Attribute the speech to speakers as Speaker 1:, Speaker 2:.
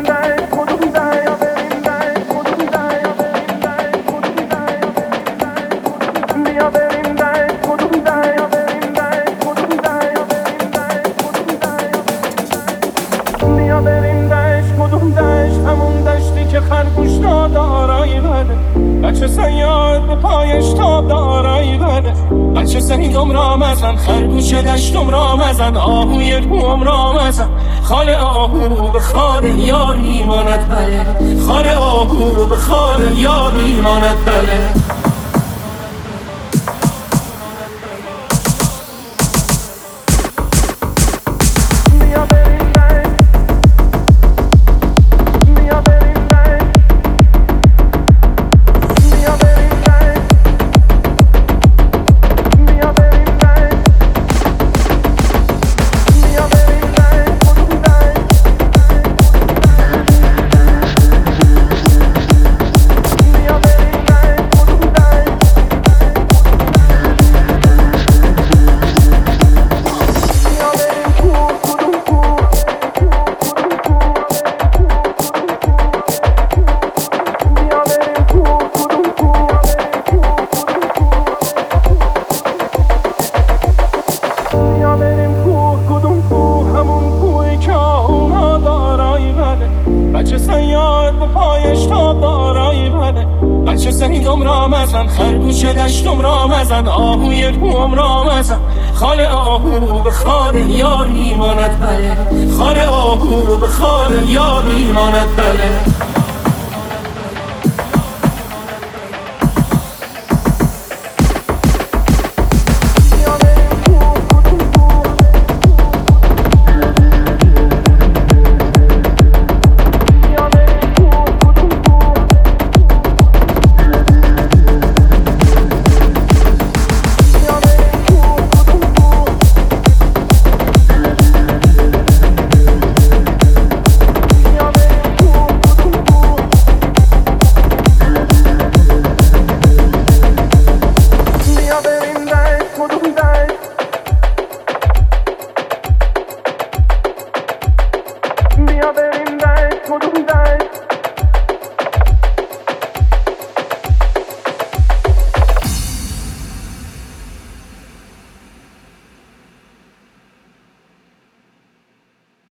Speaker 1: خرگوش دارایی بده بچه سیاد به پایش تاب دارایی بده بچه سیدم را مزن خرگوش دشتم را مزن آهوی کوم را مزن خال آهو به خال یاری ماند بله خال آهو به خال یاری ماند بله بچه سیاد به پایش تاب دارایی بده بچه سیدم را مزن خرگوش دشتم را مزن آهوی کوم را مزن خال آهو به خال یاری ماند بله خال آهو به خال یاری ماند بله